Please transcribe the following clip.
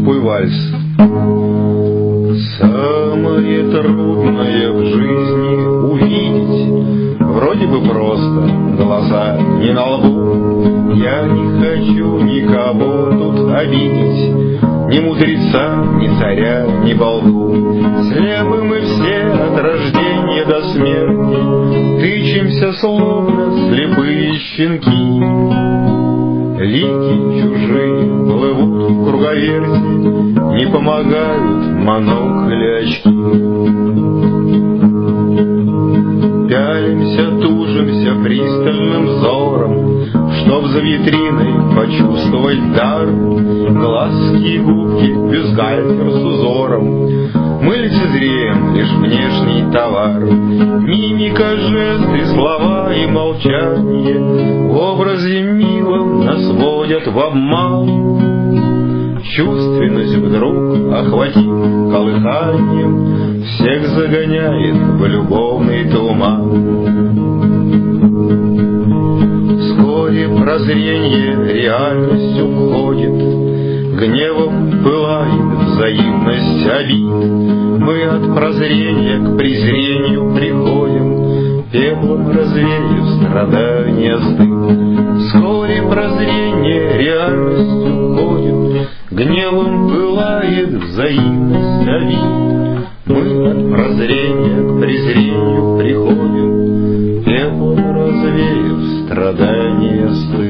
Скупой вальс. Самое трудное в жизни увидеть, вроде бы просто, глаза не на лбу. Я не хочу никого тут обидеть, ни мудреца, ни царя, ни балду. Слепы мы все от рождения до смерти, тычемся словно слепые щенки. Лики чужие плывут в круговерти, не помогают монокли очки. Пялимся, тужимся пристальным взором, чтоб за витриной почувствовать дар. Глазки и губки, бюстгальтер с узором, мы лицезреем лишь внешний товар. Мимика, жесты, слова и молчание в образе милом нас водят в обман. Чувственность вдруг, охватив колыханием, всех загоняет в любовный туман. Вскоре прозрение реальность уходит, гневом пылает взаимность обид. Мы от прозрения к презрению приходим, пеплом развеяв страдания стыд. Вскоре прозрение реальность уходит, гневом пылает взаимность обид. Мы от прозрения к презрению приходим, пеплом развеяв страдания стыд.